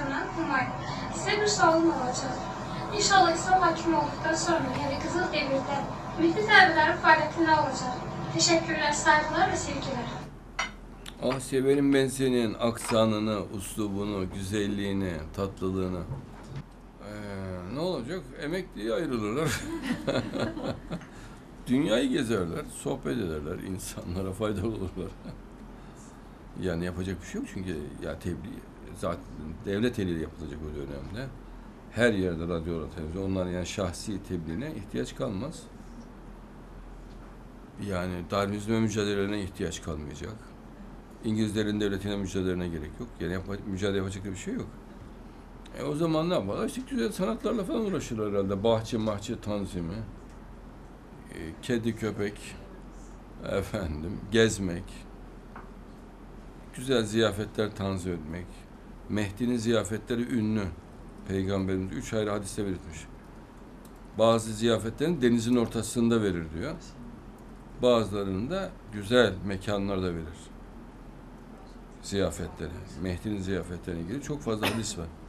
kazanan Humayun. Size bir sorun olacak. İnşallah İslam hakimi olduktan sonra yani Kızıl Demir'de Müftü abilerin faaliyeti ne olacak? Teşekkürler, saygılar ve sevgiler. Ah severim ben senin aksanını, uslubunu, güzelliğini, tatlılığını. Ne olacak? Emekliye ayrılırlar. Dünyayı gezerler, sohbet ederler, insanlara faydalı olurlar. Yani yapacak bir şey yok çünkü ya tebliğ zaten devlet eliyle yapılacak o dönemde. Her yerde radyo, televizyon, onların yani şahsi tebliğine ihtiyaç kalmaz. Yani Darwinizme mücadelelerine ihtiyaç kalmayacak. İngilizlerin devletine mücadelelerine gerek yok. Yani mücadele yapacak bir şey yok. O zaman ne yaparlar? İşte güzel sanatlarla falan uğraşırlar herhalde. Bahçe tanzimi, kedi köpek, gezmek, güzel ziyafetler tanzim etmek. Mehdi'nin ziyafetleri ünlü. Peygamberimiz 3 ayrı hadiste belirtmiş. Bazı ziyafetlerini denizin ortasında verir diyor. Bazılarını da güzel mekanlarda verir. Ziyafetleri. Mehdi'nin ziyafetlerine ilgili çok fazla hadis var.